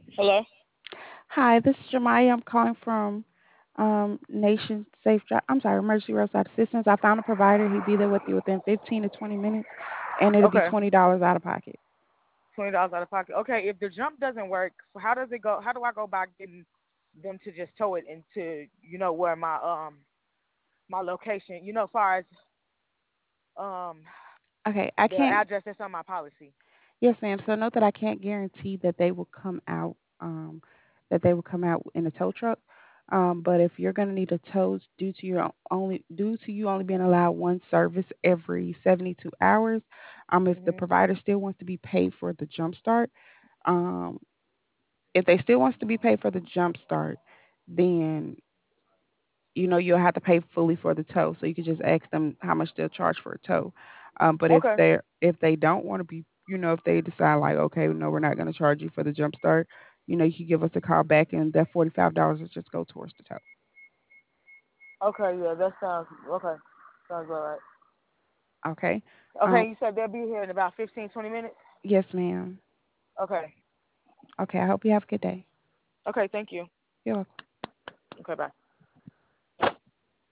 Hello? Hi, this is Jemiah. I'm calling from Nation Safe Drive. I'm sorry, Emergency Roadside Assistance. I found a provider. He'll be there with you within 15 to 20 minutes, and it'll be Okay. $20 out of pocket. $20 out of pocket. Okay, if the jump doesn't work, so how does it go? How do I go about getting them to just tow it into, where my location, as far as um Okay, I the can't. address that's on my policy. Yes, ma'am. So note that I can't guarantee that they will come out. That they will come out in a tow truck. But if you're going to need a tow due to you only being allowed one service every 72 hours, if the Mhm. provider still wants to be paid for the jump start, um, if they still wants to be paid for the jump start, then you'll have to pay fully for the tow. So you could just ask them how much they'll charge for a tow. But if Okay. they don't want to be, if they decide like, okay, no, we're not going to charge you for the jump start, you can give us a call back, and that $45 will just go towards the tow. Okay, yeah, that sounds okay. Sounds all right. Okay. Okay, Um. you said they'll be here in about 15, 20 minutes? Yes, ma'am. Okay. Okay. I hope you have a good day. Okay, thank you. You're welcome. Okay, bye.